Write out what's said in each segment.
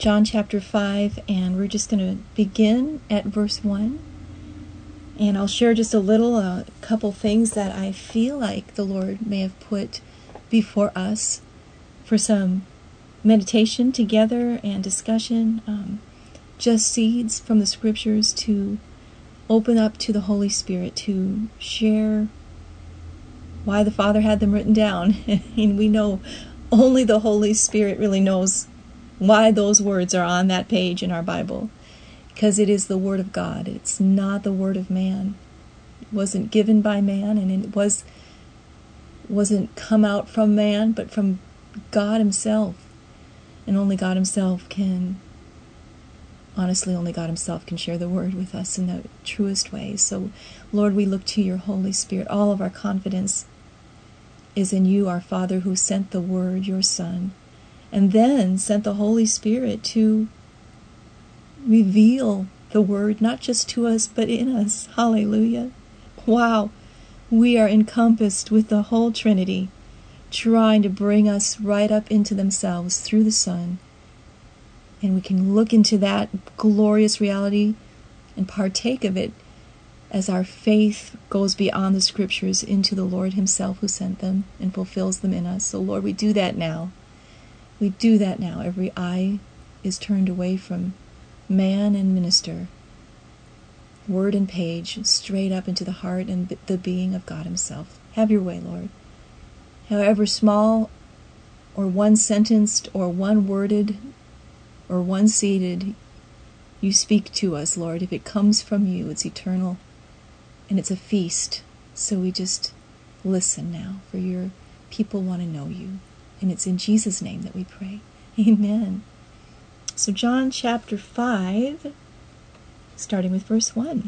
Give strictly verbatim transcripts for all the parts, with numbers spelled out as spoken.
John chapter five, and we're just going to begin at verse one. And I'll share just a little, a uh, couple things that I feel like the Lord may have put before us for some meditation together and discussion. Um, just seeds from the scriptures to open up to the Holy Spirit to share why the Father had them written down. And we know only the Holy Spirit really knows why those words are on that page in our Bible. Because it is the Word of God. It's not the Word of man. It wasn't given by man, and it was, wasn't come out from man, but from God Himself. And only God Himself can, honestly, only God Himself can share the Word with us in the truest way. So, Lord, we look to Your Holy Spirit. All of our confidence is in You, our Father, who sent the Word, Your Son, and then sent the Holy Spirit to reveal the Word, not just to us, but in us. Hallelujah. Wow. We are encompassed with the whole Trinity, trying to bring us right up into themselves through the Son. And we can look into that glorious reality and partake of it as our faith goes beyond the Scriptures into the Lord Himself who sent them and fulfills them in us. So, Lord, we do that now. We do that now. Every eye is turned away from man and minister, word and page, straight up into the heart and the being of God Himself. Have Your way, Lord. However small or one-sentenced or one-worded or one-seated, You speak to us, Lord. If it comes from You, it's eternal and it's a feast. So we just listen now, for Your people want to know You. And it's in Jesus' name that we pray. Amen. So John chapter five, starting with verse one.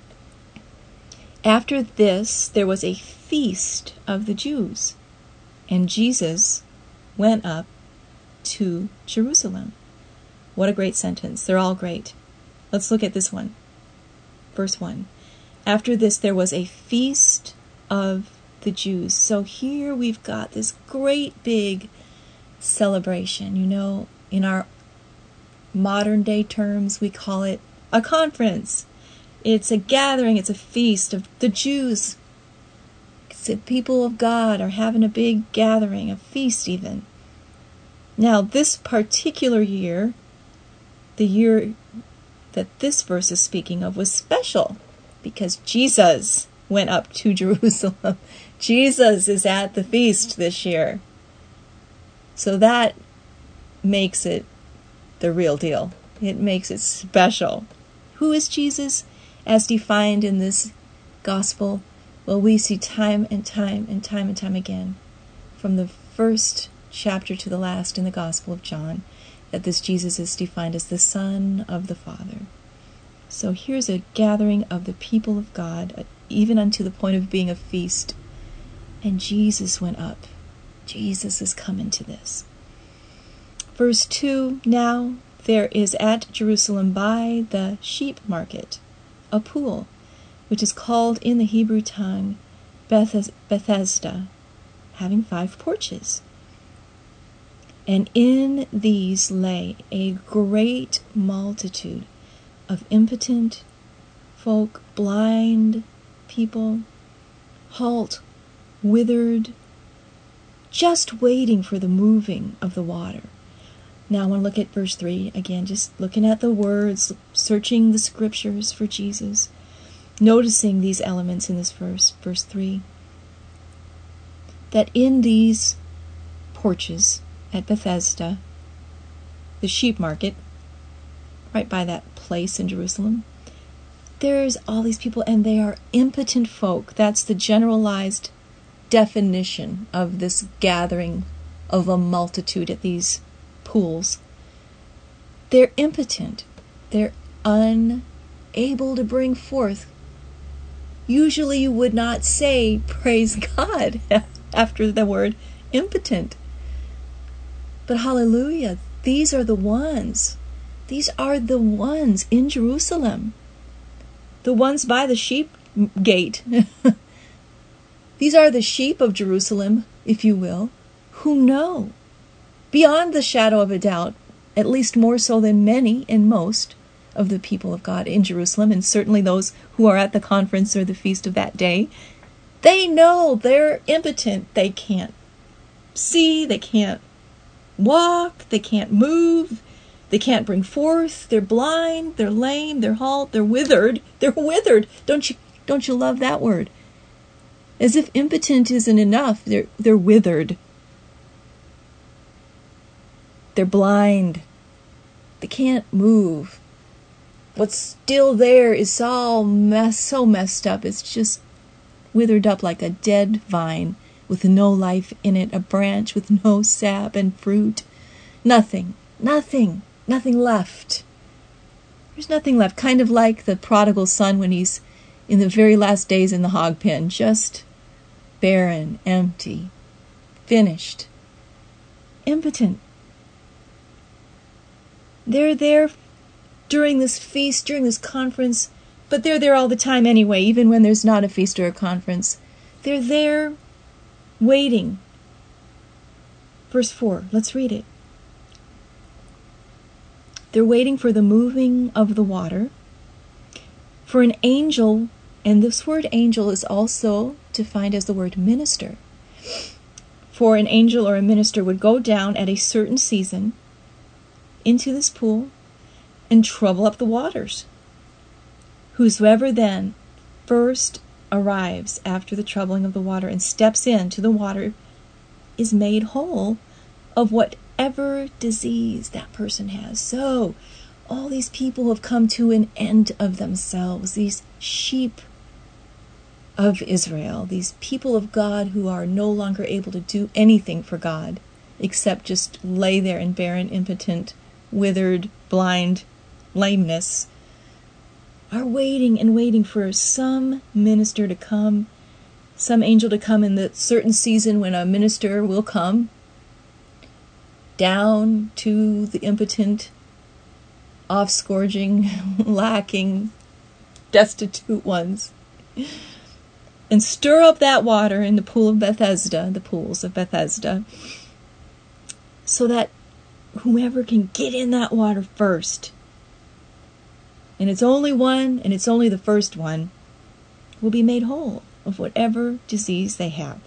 After this, there was a feast of the Jews, and Jesus went up to Jerusalem. What a great sentence. They're all great. Let's look at this one. Verse one. After this, there was a feast of the Jews. So here we've got this great big celebration. You know, in our modern day terms, we call it a conference. It's a gathering. It's a feast of the Jews. The people of God are having a big gathering, a feast even. Now, this particular year, the year that this verse is speaking of, was special because Jesus went up to Jerusalem. Jesus is at the feast this year. So that makes it the real deal. It makes it special. Who is Jesus as defined in this gospel? Well, we see time and time and time and time again, from the first chapter to the last in the Gospel of John, that this Jesus is defined as the Son of the Father. So here's a gathering of the people of God, even unto the point of being a feast. And Jesus went up. Jesus is coming to this. Verse two, now there is at Jerusalem by the sheep market a pool, which is called in the Hebrew tongue Bethesda, having five porches. And in these lay a great multitude of impotent folk, blind people, halt, withered, just waiting for the moving of the water. Now I want to look at verse three again, just looking at the words, searching the scriptures for Jesus, noticing these elements in this verse, verse three, that in these porches at Bethesda, the sheep market, right by that place in Jerusalem, there's all these people, and they are impotent folk. That's the generalized definition of this gathering of a multitude at these pools. They're impotent. They're unable to bring forth. Usually you would not say, praise God, after the word impotent. But hallelujah, these are the ones. These are the ones in Jerusalem. The ones by the sheep gate. These are the sheep of Jerusalem, if you will, who know, beyond the shadow of a doubt, at least more so than many and most of the people of God in Jerusalem, and certainly those who are at the conference or the feast of that day. They know they're impotent. They can't see, they can't walk, they can't move, they can't bring forth, they're blind, they're lame, they're halt, they're withered. They're withered. Don't you don't you love that word? As if impotent isn't enough, they're they're withered. They're blind. They can't move. What's still there is all mess, so messed up. It's just withered up like a dead vine with no life in it, a branch with no sap and fruit. Nothing, nothing, nothing left. There's nothing left. Kind of like the prodigal son when he's in the very last days in the hog pen. Just barren, empty, finished, impotent. They're there during this feast, during this conference, but they're there all the time anyway, even when there's not a feast or a conference. They're there waiting. Verse four, let's read it. They're waiting for the moving of the water, for an angel, and this word angel is also defined as the word minister. For an angel or a minister would go down at a certain season into this pool and trouble up the waters. Whosoever then first arrives after the troubling of the water and steps into the water is made whole of whatever disease that person has. So all these people have come to an end of themselves, these sheep of Israel, these people of God who are no longer able to do anything for God except just lay there in barren, impotent, withered, blind lameness, are waiting and waiting for some minister to come, some angel to come in the certain season when a minister will come down to the impotent, off-scourging, lacking, destitute ones, and stir up that water in the pool of Bethesda, the pools of Bethesda, so that whoever can get in that water first, and it's only one, and it's only the first one, will be made whole of whatever disease they have.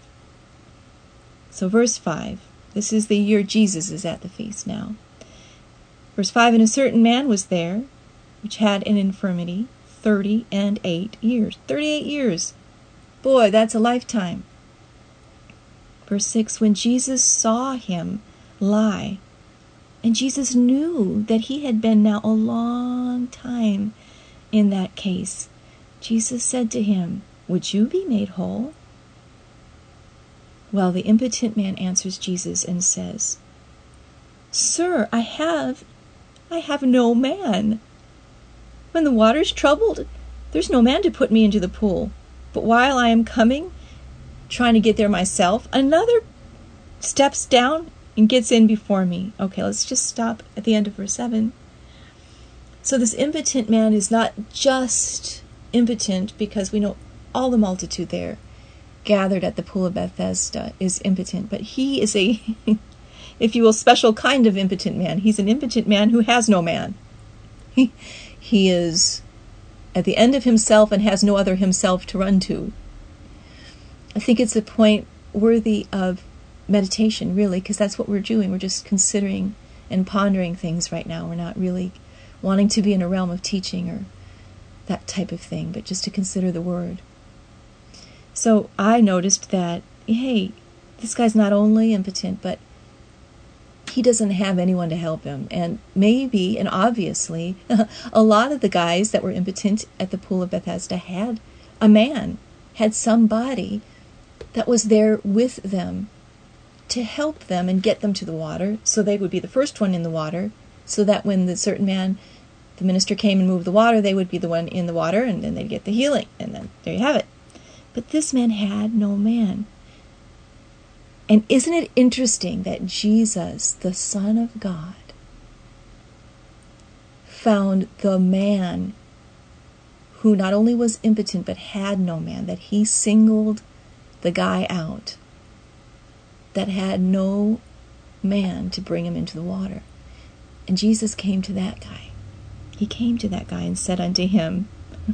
So verse five, this is the year Jesus is at the feast now. Verse five, and a certain man was there, which had an infirmity thirty and eight years. Thirty-eight years. Boy, that's a lifetime. Verse six, when Jesus saw him lie, and Jesus knew that he had been now a long time in that case, Jesus said to him, would you be made whole? Well, the impotent man answers Jesus and says, Sir, I have, I have no man. When the water's troubled, there's no man to put me into the pool. But while I am coming, trying to get there myself, another steps down and gets in before me. Okay, let's just stop at the end of verse seven. So this impotent man is not just impotent because we know all the multitude there gathered at the pool of Bethesda is impotent, but he is a, if you will, special kind of impotent man. He's an impotent man who has no man. He, he is at the end of himself and has no other himself to run to. I think it's a point worthy of meditation, really, because that's what we're doing. We're just considering and pondering things right now. We're not really wanting to be in a realm of teaching or that type of thing, but just to consider the word. So I noticed that, hey, this guy's not only impotent, but he doesn't have anyone to help him. And maybe, and obviously, a lot of the guys that were impotent at the pool of Bethesda had a man, had somebody that was there with them to help them and get them to the water, so they would be the first one in the water, so that when the certain man, the minister came and moved the water, they would be the one in the water, and then they'd get the healing, and then there you have it. But this man had no man. And isn't it interesting that Jesus, the Son of God, found the man who not only was impotent but had no man, that he singled the guy out that had no man to bring him into the water. And Jesus came to that guy. He came to that guy and said unto him,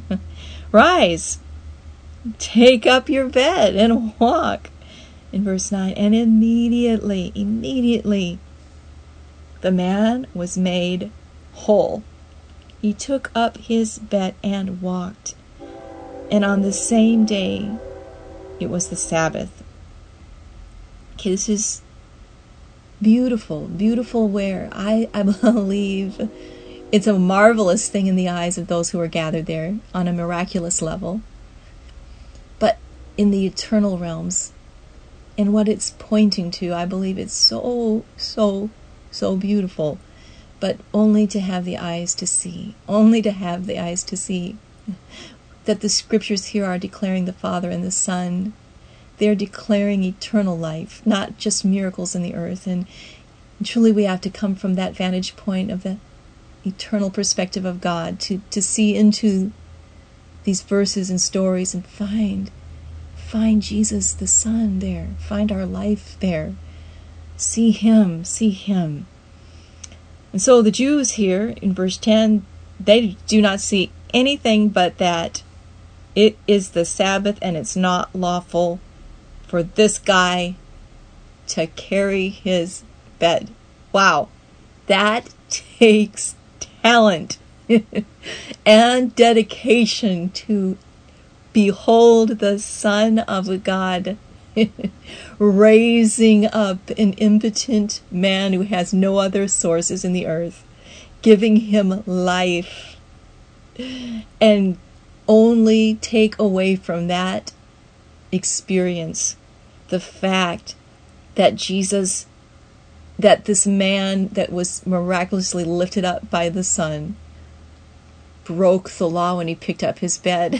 Rise, take up your bed and walk. In verse nine, and immediately, immediately, the man was made whole. He took up his bed and walked. And on the same day, it was the Sabbath. Okay, this is beautiful, beautiful where I, I believe it's a marvelous thing in the eyes of those who are gathered there on a miraculous level. But in the eternal realms, and what it's pointing to, I believe it's so, so, so beautiful. But only to have the eyes to see, only to have the eyes to see that the scriptures here are declaring the Father and the Son. They're declaring eternal life, not just miracles in the earth. And truly we have to come from that vantage point of the eternal perspective of God to, to see into these verses and stories and find, find Jesus the Son there, find our life there. See Him, see Him. And so the Jews here in verse ten, they do not see anything but that it is the Sabbath and it's not lawful for this guy to carry his bed. Wow, that takes talent and dedication to behold the Son of God raising up an impotent man who has no other sources in the earth, giving him life, and only take away from that experience the fact that Jesus, that this man that was miraculously lifted up by the Son, broke the law when he picked up his bed.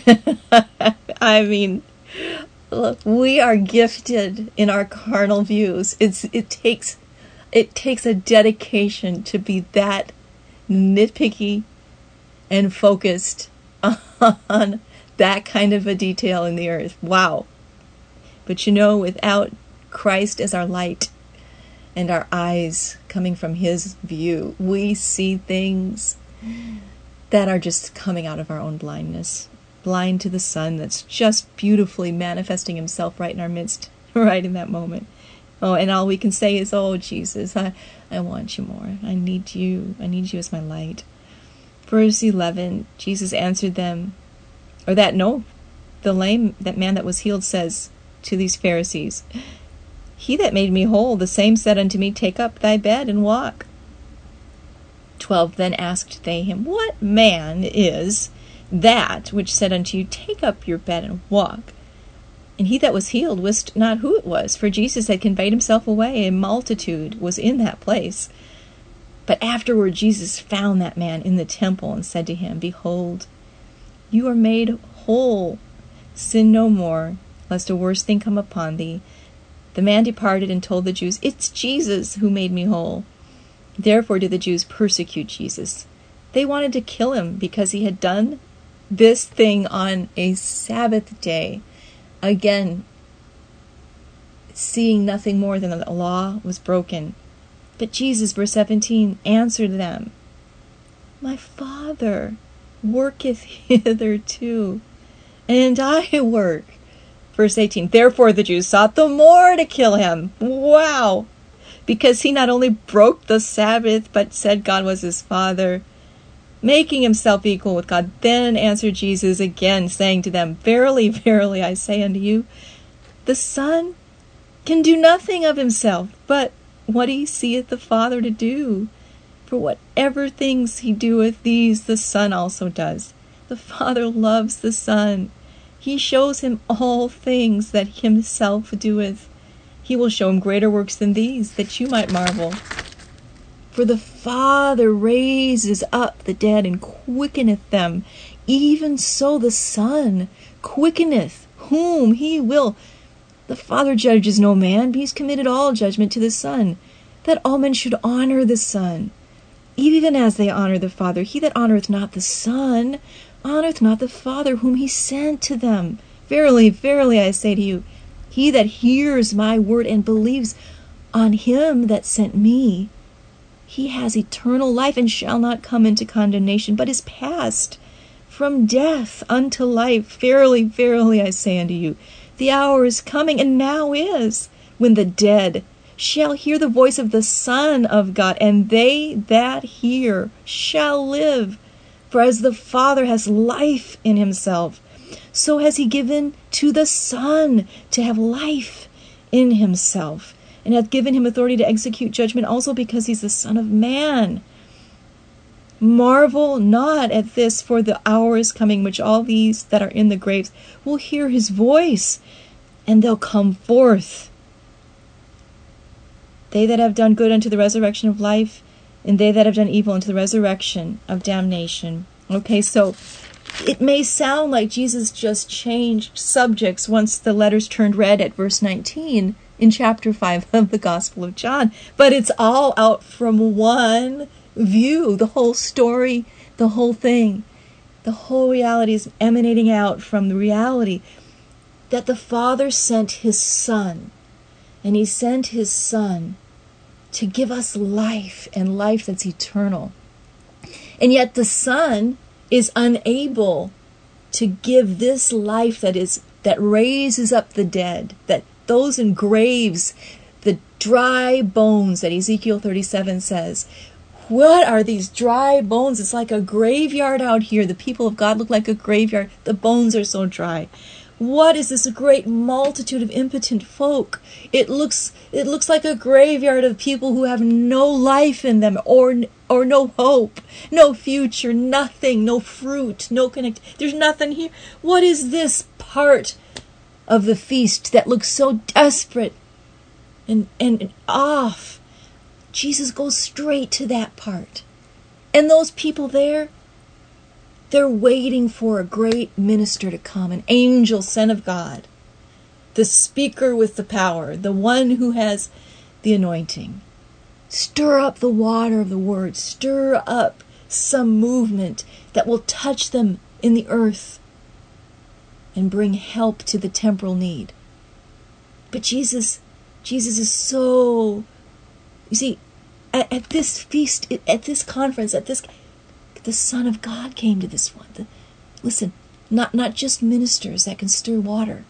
I mean, look, we are gifted in our carnal views. It's it takes it takes a dedication to be that nitpicky and focused on that kind of a detail in the earth. Wow. But you know, without Christ as our light and our eyes coming from His view, we see things that are just coming out of our own blindness. Blind to the Son that's just beautifully manifesting Himself right in our midst, right in that moment. Oh, and all we can say is, oh, Jesus, I, I want you more. I need you. I need you as my light. Verse eleven, Jesus answered them, or that, no, the lame, that man that was healed says to these Pharisees, He that made me whole, the same said unto me, Take up thy bed and walk. Twelve, then asked they him, What man is that which said unto you, Take up your bed and walk? And he that was healed wist not who it was, for Jesus had conveyed himself away. A multitude was in that place. But afterward Jesus found that man in the temple and said to him, Behold, you are made whole. Sin no more, lest a worse thing come upon thee. The man departed and told the Jews, It's Jesus who made me whole. Therefore did the Jews persecute Jesus. They wanted to kill him because he had done this thing on a Sabbath day. Again, seeing nothing more than that the law was broken. But Jesus, verse seventeen, answered them, My Father worketh hitherto, and I work. Verse eighteen, Therefore the Jews sought the more to kill him. Wow! Because he not only broke the Sabbath, but said God was his Father, making himself equal with God. Then answered Jesus again, saying to them, Verily, verily, I say unto you, the Son can do nothing of himself, but what he seeth the Father to do. For whatever things he doeth, these the Son also does. The Father loves the Son. He shows him all things that himself doeth. He will show him greater works than these, that you might marvel. For the Father raises up the dead and quickeneth them. Even so the Son quickeneth whom he will. The Father judges no man, but he's committed all judgment to the Son, that all men should honor the Son, even as they honor the Father. He that honoreth not the Son honoreth not the Father whom he sent to them. Verily, verily, I say to you, he that hears my word and believes on him that sent me, he has eternal life and shall not come into condemnation, but is passed from death unto life. Verily, verily, I say unto you, the hour is coming, and now is, when the dead shall hear the voice of the Son of God, and they that hear shall live. For as the Father has life in himself, so has he given to the Son to have life in himself, and hath given him authority to execute judgment also, because he's the Son of Man. Marvel not at this, for the hour is coming, which all these that are in the graves will hear his voice, and they'll come forth. They that have done good unto the resurrection of life, and they that have done evil unto the resurrection of damnation. Okay, so it may sound like Jesus just changed subjects once the letters turned red at verse nineteen in chapter five of the Gospel of John, but it's all out from one view. The whole story, the whole thing, the whole reality is emanating out from the reality that the Father sent his Son, and he sent his Son to give us life, and life that's eternal. And yet the Son is unable to give this life that is that raises up the dead, that those in graves, the dry bones that Ezekiel thirty-seven says. What are these dry bones? It's like a graveyard out here. The people of God look like a graveyard. The bones are so dry. What is this great multitude of impotent folk? It looks it looks like a graveyard of people who have no life in them, or or no hope, no future, nothing, no fruit, no connect. There's nothing here. What is this part of the feast that looks so desperate and and off? Jesus goes straight to that part. And those people there, they're waiting for a great minister to come, an angel sent of God, the speaker with the power, the one who has the anointing. Stir up the water of the word. Stir up some movement that will touch them in the earth and bring help to the temporal need. But Jesus, Jesus is so, you see, at, at this feast, at this conference, at this, the Son of God came to this one. The, listen, not, not just ministers that can stir water.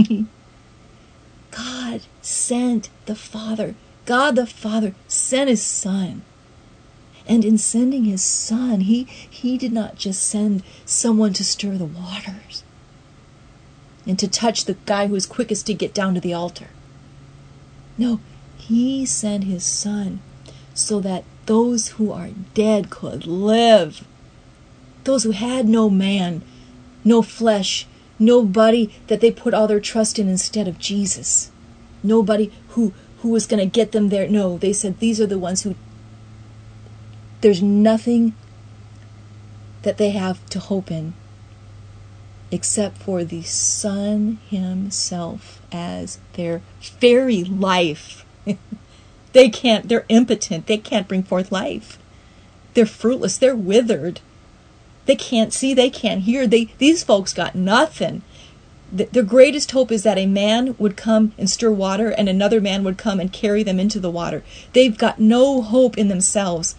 God sent the Father. God the Father sent his Son. And in sending his Son, he, he did not just send someone to stir the waters and to touch the guy who was quickest to get down to the altar. No, he sent his Son so that those who are dead could live. Those who had no man, no flesh, nobody that they put all their trust in instead of Jesus. Nobody who, who was going to get them there. No, they said these are the ones who, there's nothing that they have to hope in except for the Son himself as their very life. They can't, they're impotent. They can't bring forth life. They're fruitless. They're withered. They can't see. They can't hear. They, these folks got nothing. The, their greatest hope is that a man would come and stir water and another man would come and carry them into the water. They've got no hope in themselves.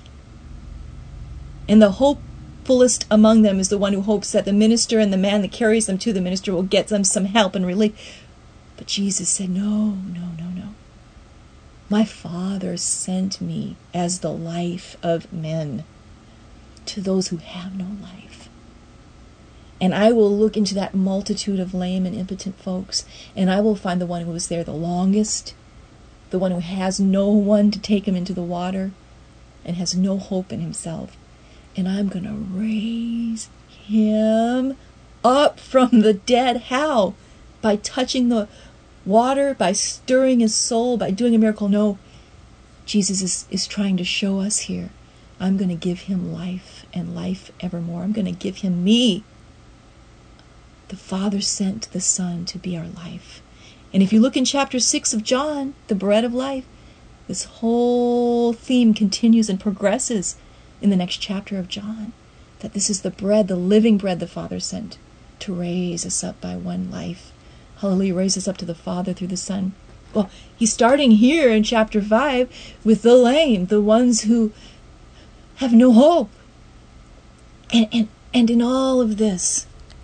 And the hopefulest among them is the one who hopes that the minister and the man that carries them to the minister will get them some help and relief. But Jesus said, no, no, no, no. My Father sent me as the life of men to those who have no life. And I will look into that multitude of lame and impotent folks, and I will find the one who was there the longest, the one who has no one to take him into the water and has no hope in himself. And I'm going to raise him up from the dead. How? By touching the water, by stirring his soul, by doing a miracle? No. Jesus is, is trying to show us here. I'm going to give him life and life evermore. I'm going to give him me. The Father sent the Son to be our life. And if you look in chapter six of John, the bread of life, this whole theme continues and progresses in the next chapter of John. That this is the bread, the living bread the Father sent to raise us up by one life. Hallelujah, raise us up to the Father through the Son. Well, he's starting here in chapter five with the lame, the ones who have no hope. And, and, and in all of this,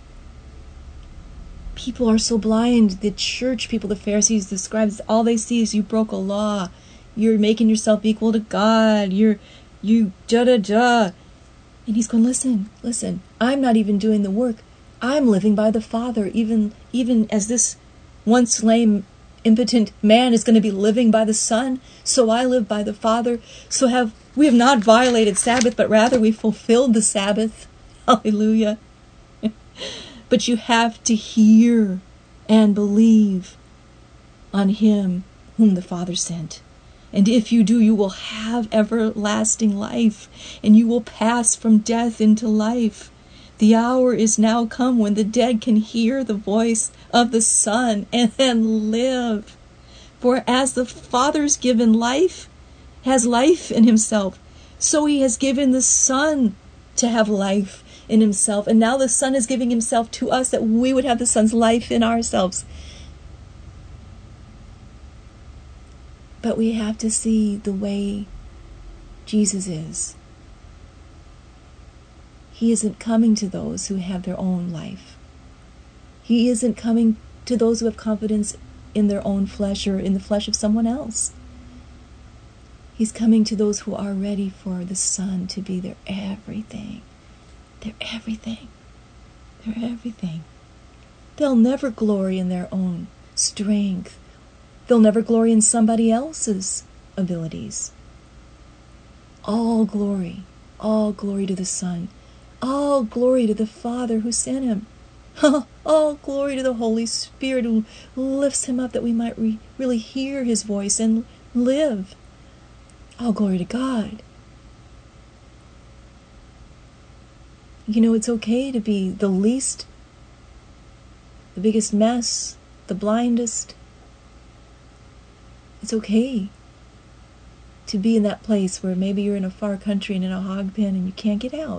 people are so blind. The church people, the Pharisees, the scribes, all they see is you broke a law. You're making yourself equal to God. You're, you, da da da. And he's going, listen, listen, I'm not even doing the work. I'm living by the Father, even, even as this once lame, impotent man is going to be living by the Son. So I live by the Father. So have we have not violated Sabbath, but rather we fulfilled the Sabbath. Hallelujah. But you have to hear and believe on him whom the Father sent. And if you do, you will have everlasting life, and you will pass from death into life. The hour is now come when the dead can hear the voice of the Son and then live. For as the Father's given life, has life in himself, so he has given the Son to have life in himself. And now the Son is giving himself to us that we would have the Son's life in ourselves. But we have to see the way Jesus is. He isn't coming to those who have their own life. He isn't coming to those who have confidence in their own flesh or in the flesh of someone else. He's coming to those who are ready for the Son to be their everything. Their everything. Their everything. They'll never glory in their own strength. They'll never glory in somebody else's abilities. All glory, all glory to the Son. All glory to the Father who sent him. All glory to the Holy Spirit who lifts him up that we might re- really hear his voice and live. All glory to God. You know, it's okay to be the least, the biggest mess, the blindest. It's okay to be in that place where maybe you're in a far country and in a hog pen and you can't get out.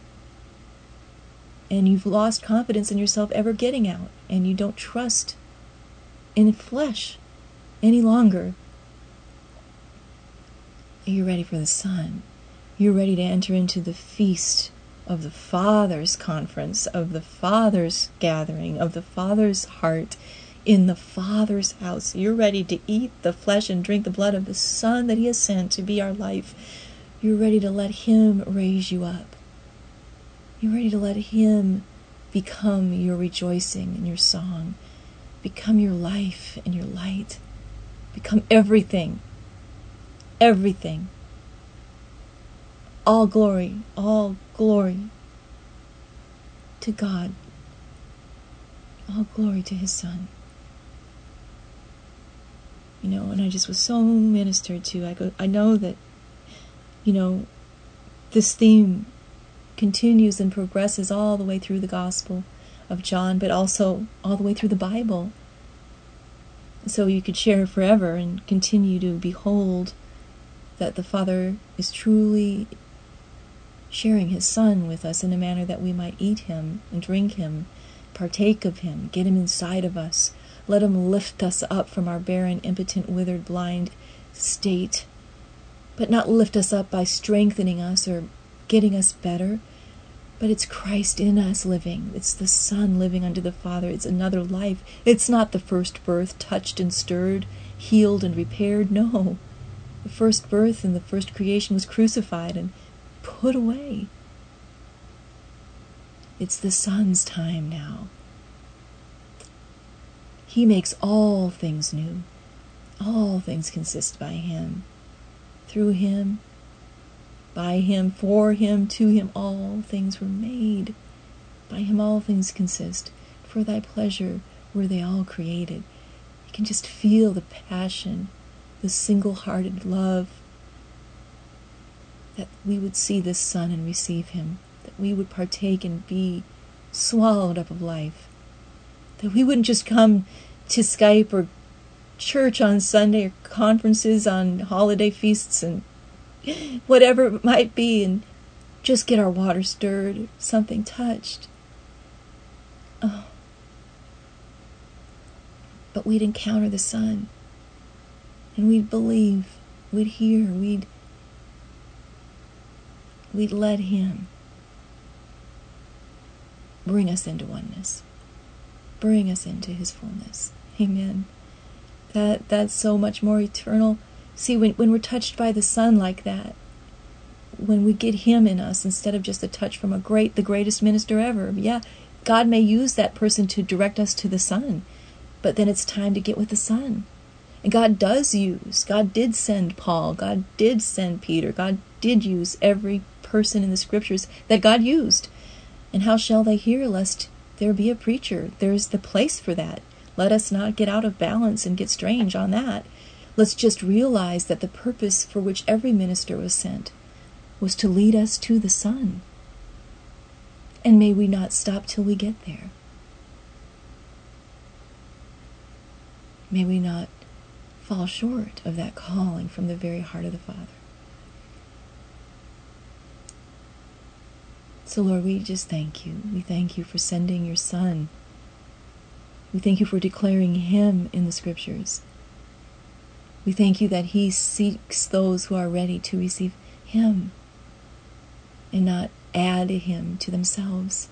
And you've lost confidence in yourself ever getting out. And you don't trust in flesh any longer. You're ready for the Son. You're ready to enter into the feast of the Father's conference, of the Father's gathering, of the Father's heart, in the Father's house. You're ready to eat the flesh and drink the blood of the Son that he has sent to be our life. You're ready to let him raise you up. You're ready to let him become your rejoicing and your song, become your life and your light, become everything, everything. All glory, all glory to God, all glory to his Son. You know, and I just was so ministered to. I go, I know that, you know, this theme continues and progresses all the way through the Gospel of John, but also all the way through the Bible. So you could share forever and continue to behold that the Father is truly sharing his Son with us in a manner that we might eat him and drink him, partake of him, get him inside of us. Let him lift us up from our barren, impotent, withered, blind state, but not lift us up by strengthening us or getting us better, but it's Christ in us living. It's the Son living unto the Father. It's another life. It's not the first birth, touched and stirred, healed and repaired. No, the first birth and the first creation was crucified and put away. It's the Son's time now. He makes all things new. All things consist by him. Through him, by him, for him, to him, all things were made. By him all things consist. For thy pleasure were they all created. You can just feel the passion, the single-hearted love, that we would see this Son and receive him, that we would partake and be swallowed up of life, that we wouldn't just come to Skype or church on Sunday or conferences on holiday feasts and whatever it might be and just get our water stirred, something touched. Oh. But we'd encounter the Son. And we'd believe, we'd hear, we'd, we'd let him bring us into oneness. Bring us into his fullness. Amen. That that's so much more eternal. See, when, when we're touched by the Son like that, when we get him in us instead of just a touch from a great, the greatest minister ever, yeah, God may use that person to direct us to the Son, but then it's time to get with the Son. And God does use, God did send Paul, God did send Peter, God did use every person in the scriptures that God used. And how shall they hear lest there be a preacher? There's the place for that. Let us not get out of balance and get strange on that. Let's just realize that the purpose for which every minister was sent was to lead us to the Son. And may we not stop till we get there. May we not fall short of that calling from the very heart of the Father. So Lord, we just thank you. We thank you for sending your Son. We thank you for declaring him in the scriptures. We thank you that he seeks those who are ready to receive him and not add him to themselves.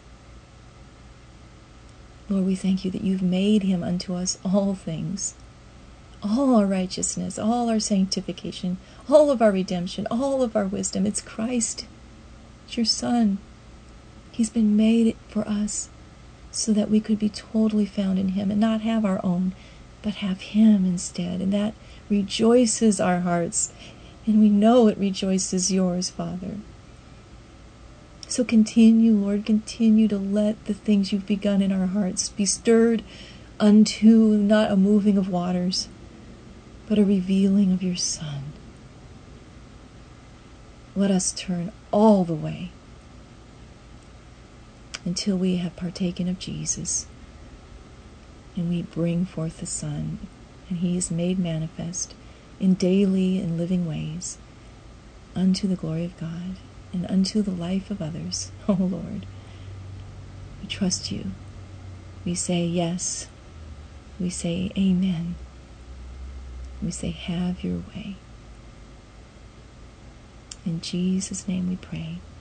Lord, we thank you that you've made him unto us all things, all our righteousness, all our sanctification, all of our redemption, all of our wisdom. It's Christ. It's your Son. He's been made for us so that we could be totally found in him and not have our own, but have him instead. And that rejoices our hearts. And we know it rejoices yours, Father. So continue, Lord, continue to let the things you've begun in our hearts be stirred unto not a moving of waters, but a revealing of your Son. Let us turn all the way until we have partaken of Jesus, and we bring forth the Son, and he is made manifest in daily and living ways unto the glory of God and unto the life of others. Oh Lord, we trust you. We say yes. We say amen. We say have your way. In Jesus' name we pray.